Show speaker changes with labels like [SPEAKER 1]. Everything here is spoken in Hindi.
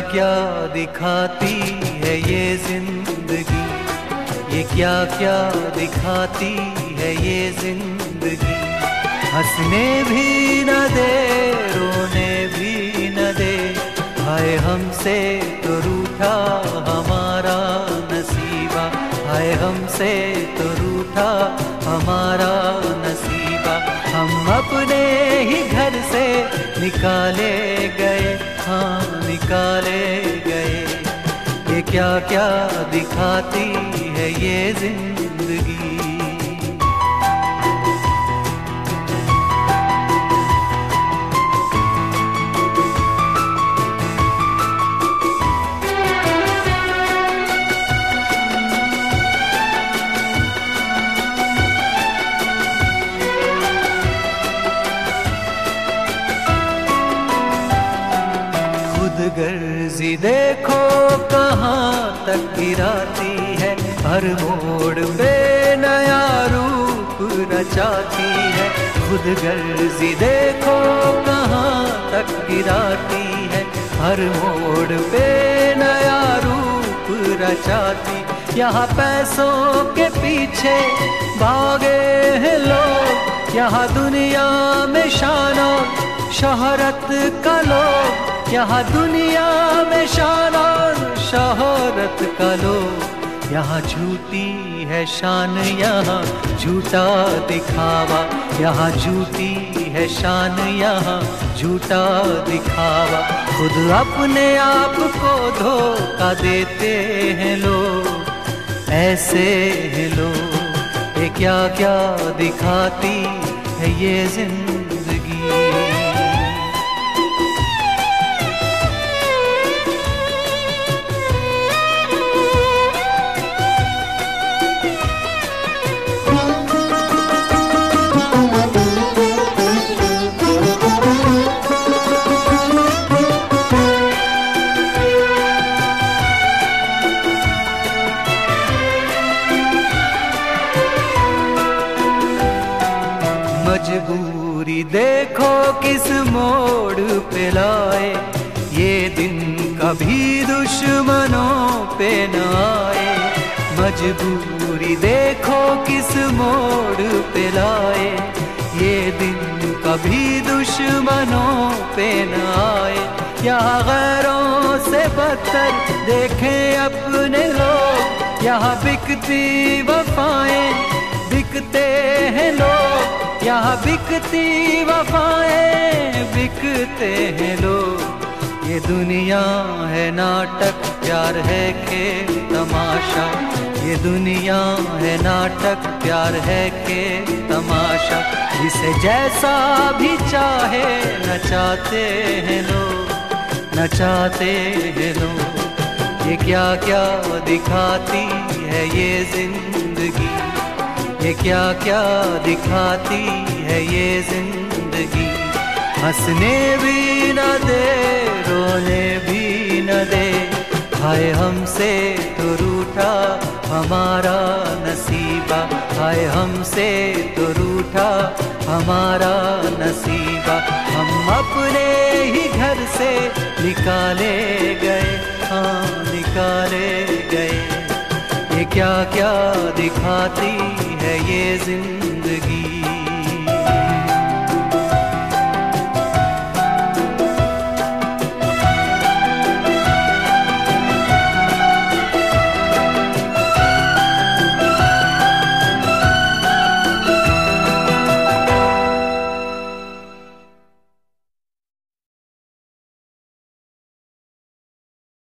[SPEAKER 1] क्या दिखाती है ये जिंदगी, ये क्या क्या दिखाती है ये जिंदगी। हंसने भी न दे, रोने भी न दे, हाय हमसे तो रूठा हमारा नसीबा, हाय हमसे तो रूठा हमारा नसीबा। हम अपने ही घर से निकाले गए, हाँ निकाले गए। ये क्या क्या दिखाती है ये जिंदगी। गर्जी देखो कहाँ तक गिराती है, हर मोड़ पे नया रूप रचाती है। खुद गर्जी देखो कहाँ तक गिराती है, हर मोड़ पे नया रूप रचाती। यहाँ पैसों के पीछे भागे हैं लोग, यहाँ दुनिया में शान और शोहरत का लोग, यहाँ दुनिया में शान और शोहरत का लोग। यहाँ झूठी है शान, यहाँ झूठा दिखावा, यहाँ झूठी है शान, यहाँ झूठा दिखावा। खुद अपने आप को धोखा देते हैं लोग, ऐसे हैं लोग। ये क्या क्या दिखाती है ये जिंदगी। मजबूरी देखो किस मोड़ पे लाए, ये दिन कभी दुश्मनों पे न आए। मजबूरी देखो किस मोड़ पे लाए, ये दिन कभी दुश्मनों पे न आए। यहाँ गैरों से बदतर देखें अपने लोग, यहाँ बिकती वफाएं बिकते हैं लोग, यहाँ बिकती वफाएं बिकते हैं लोग। ये दुनिया है नाटक, प्यार है खेल तमाशा, ये दुनिया है नाटक, प्यार है खेल तमाशा। जिसे जैसा भी चाहे नचाते हैं लोग, नचाते हैं लोग। ये क्या क्या दिखाती है ये जिंदगी, ये क्या क्या दिखाती है ये जिंदगी। हंसने भी न दे, रोने भी न दे, हाय हमसे तो रूठा हमारा नसीबा, हाय हमसे तो रूठा हमारा नसीबा। हम अपने ही घर से निकाले गए, हाँ निकाले गए। ये क्या क्या दिखाती है ये जिंदगी।